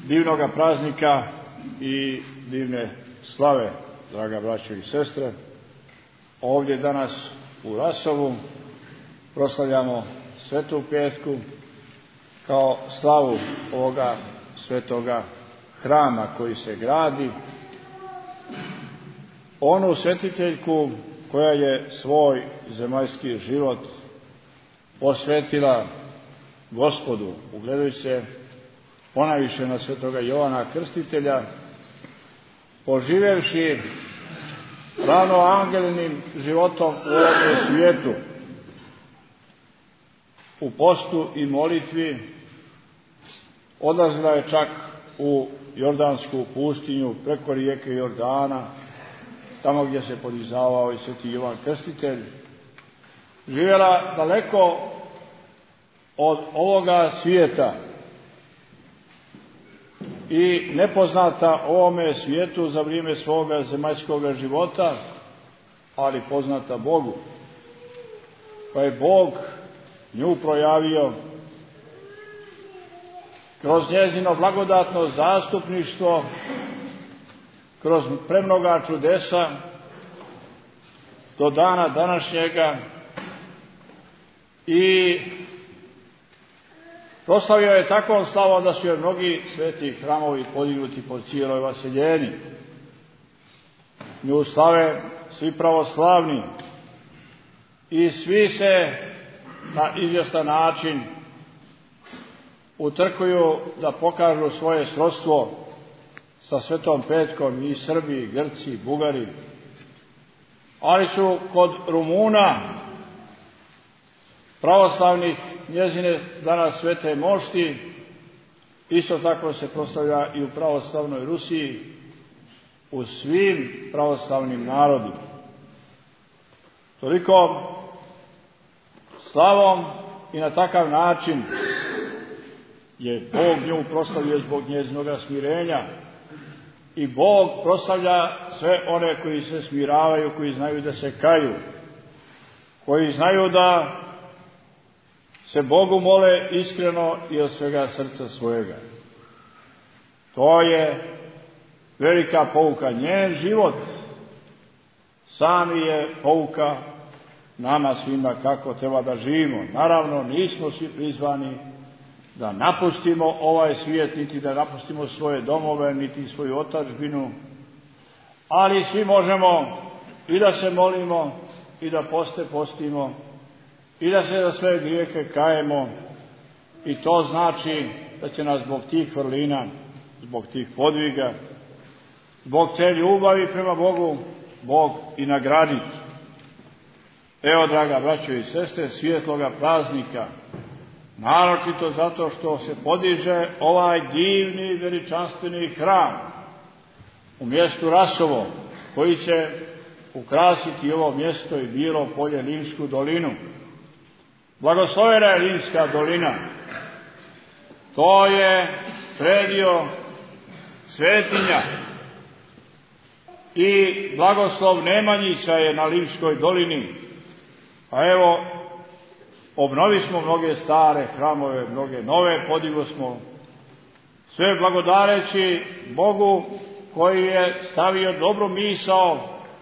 divnoga praznika i divne slave, draga braćo i sestre. Ovdje danas u Rasovu proslavljamo Svetu Petku kao slavu ovoga svetoga hrama koji se gradi. Onu svetiteljku koja je svoj zemaljski život posvetila Gospodu, ugledajući se ponajviše na svetoga Jovana Krstitelja, poživevši ranoangelenim životom u ovom svijetu, u postu i molitvi, odlazila je čak u Jordansku pustinju preko rijeke Jordana, tamo gdje se podizavao i sveti Jovan Krstitelj, živjela daleko od ovoga svijeta i nepoznata ovome svijetu za vrijeme svoga zemaljskoga života, ali poznata Bogu. Pa je Bog nju projavio kroz njezino blagodatno zastupništvo, kroz premnoga čudesa do dana današnjega i proslavio je takvom slavom da su joj mnogi sveti hramovi podignuti po cijeloj vaseljeni. Nju slave svi pravoslavni i svi se na izvjestan način utrkuju da pokažu svoje srodstvo sa Svetom Petkom, i Srbi, i Grci, i Bugari, ali su kod Rumuna pravoslavnih njezine danas svete mošti, isto tako se proslavlja i u pravoslavnoj Rusiji, u svim pravoslavnim narodima. Toliko slavom i na takav način je Bog nju proslavio zbog njezinoga smirenja, i Bog proslavlja sve one koji se smiravaju, koji znaju da se kaju, koji znaju da se Bogu mole iskreno i od svega srca svojega. To je velika pouka. Njen život sami je pouka nama svima kako treba da živimo. Naravno, nismo svi prizvani da napustimo ovaj svijet, niti da napustimo svoje domove, niti svoju otadžbinu, ali svi možemo i da se molimo, i da postimo, i da se za sve grijehe kajemo, i to znači da će nas zbog tih vrlina, zbog tih podviga, zbog te ljubavi prema Bogu, Bog i nagraditi. Evo, draga braćo i sestre, svjetloga praznika, naročito zato što se podiže ovaj divni veličanstveni hram u mjestu Rasovo, koji će ukrasiti ovo mjesto i Bilo polje, Limsku dolinu. Blagoslovena je Limska dolina. To je predio svetinja i blagoslov Nemanjića je na Limskoj dolini. A evo, obnovi smo mnoge stare hramove, mnoge nove podigo smo, sve blagodareći Bogu koji je stavio dobru misao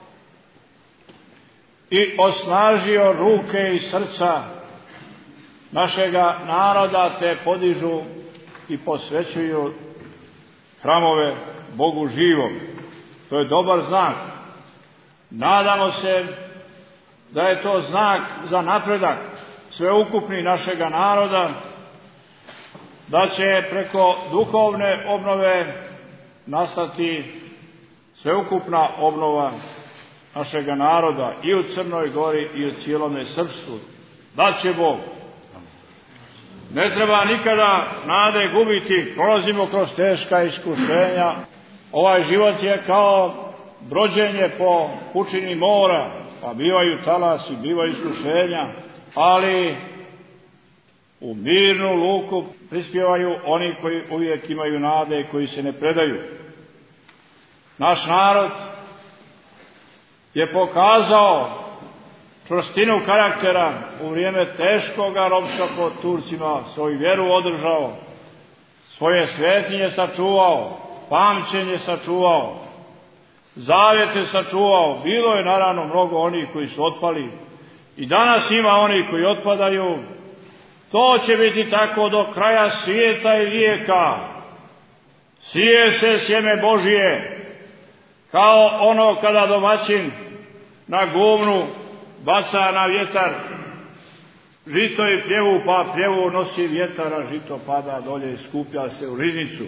i osnažio ruke i srca našega naroda, te podižu i posvećuju hramove Bogu živom. To je dobar znak. Nadamo se da je to znak za napredak sveukupni našega naroda, da će preko duhovne obnove nastati sveukupna obnova našega naroda i u Crnoj Gori i u cijelome srpstvu. Da će Bog. Ne treba nikada nade gubiti, prolazimo kroz teška iskušenja. Ovaj život je kao brođenje po pučini mora, pa bivaju talasi, bivaju iskušenja, ali u mirnu luku prispjevaju oni koji uvijek imaju nade i koji se ne predaju. Naš narod je pokazao čvrstinu karaktera u vrijeme teškoga ropstva pod Turcima, svoju vjeru održao, svoje svetinje sačuvao, pamćenje sačuvao, zavjete sačuvao. Bilo je naravno mnogo onih koji su otpali i danas ima onih koji otpadaju. To će biti tako do kraja svijeta i vijeka. Sije se sjeme Božije, kao ono kada domaćin na govnu baca na vjetar žito i pljevu, pa pljevu nosi vjetar, a žito pada dolje i skuplja se u riznicu.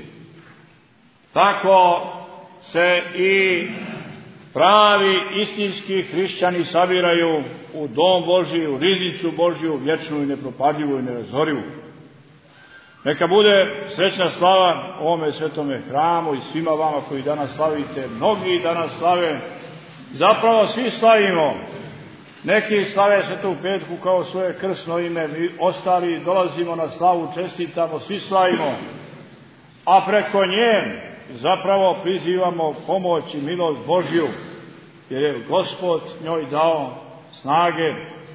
Tako se i pravi istinski hrišćani sabiraju u dom Božji, u riznicu Božju, vječnu i nepropadljivu i nerazorivu. Neka bude srećna slava ovome svetome hramu i svima vama koji danas slavite. Mnogi danas slave, zapravo svi slavimo. Neki slave Svetu Petku kao svoje krsno ime, mi ostali dolazimo na slavu, čestitamo, svi slavimo. A preko nje zapravo prizivamo pomoć i milost Božju, jer je Gospod njoj dao snage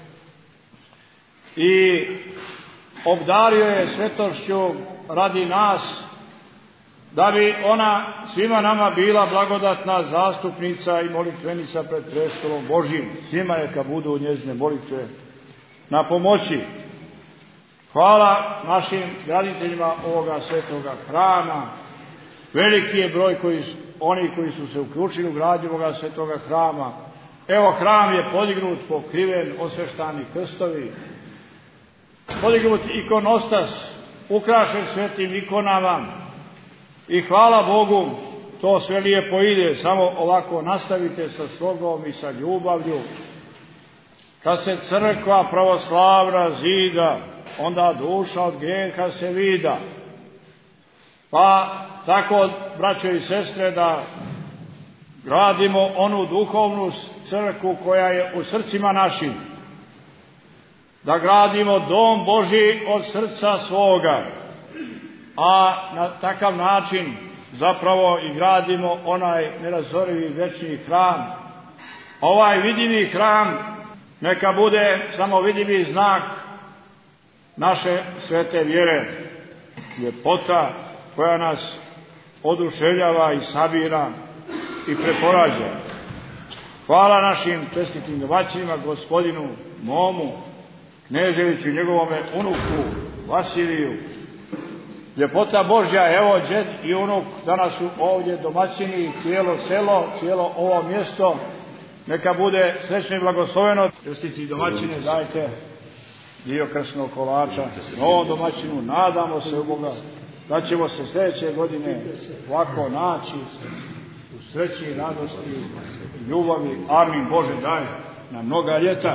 i obdario je svetošću radi nas, da bi ona svima nama bila blagodatna zastupnica i molitvenica pred prestolom Božjim. Svima neka budu njezine molitve na pomoći. Hvala našim graditeljima ovoga svetoga hrama. Veliki je broj oni koji su se uključili u gradnju ovoga svetoga hrama. Evo, hram je podignut, pokriven, osveštani krstovi, podignut ikonostas, ukrašen svetim ikonama. I hvala Bogu, to sve lijepo ide, samo ovako nastavite sa slogom i sa ljubavlju. Kad se crkva pravoslavna zida, onda duša od grijeha se vida. Pa tako, braćo i sestre, da gradimo onu duhovnu crkvu koja je u srcima našim. Da gradimo dom Božji od srca svoga. A na takav način zapravo i gradimo onaj nerazorivi vječni hram. Ovaj vidljivi hram neka bude samo vidljivi znak naše svete vjere, ljepota koja nas oduševljava i sabira i preporađa. Hvala našim čestitim domaćinima, gospodinu Momu Kneževiću i njegovome unuku Vasiliju. Ljepota Božja, evo džed i unuk danas su ovdje domaćini, cijelo selo, cijelo ovo mjesto, neka bude srećno i blagosloveno. Čestiti domaćine, dajte dio krsnog kolača novom domaćinu, nadamo se u Boga da ćemo se sljedeće godine ovako naći u sreći, radosti i ljubavi. Amin. Bože, daj na mnoga ljeta.